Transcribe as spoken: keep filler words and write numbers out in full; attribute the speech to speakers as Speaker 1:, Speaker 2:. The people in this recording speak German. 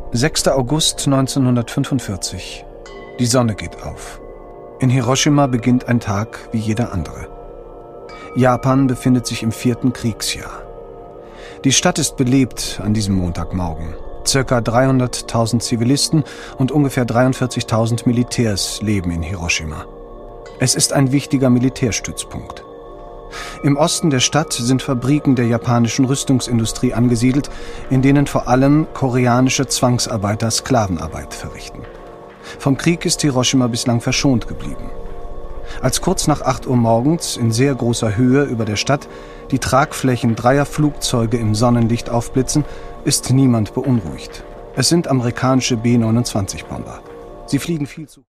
Speaker 1: sechster August neunzehnhundertfünfundvierzig. Die Sonne geht auf. In Hiroshima beginnt ein Tag wie jeder andere. Japan befindet sich im vierten Kriegsjahr. Die Stadt ist belebt an diesem Montagmorgen. Circa dreihunderttausend Zivilisten und ungefähr dreiundvierzigtausend Militärs leben in Hiroshima. Es ist ein wichtiger Militärstützpunkt. Im Osten der Stadt sind Fabriken der japanischen Rüstungsindustrie angesiedelt, in denen vor allem koreanische Zwangsarbeiter Sklavenarbeit verrichten. Vom Krieg ist Hiroshima bislang verschont geblieben. Als kurz nach acht Uhr morgens in sehr großer Höhe über der Stadt die Tragflächen dreier Flugzeuge im Sonnenlicht aufblitzen, ist niemand beunruhigt. Es sind amerikanische B neunundzwanzig Bomber. Sie fliegen viel zu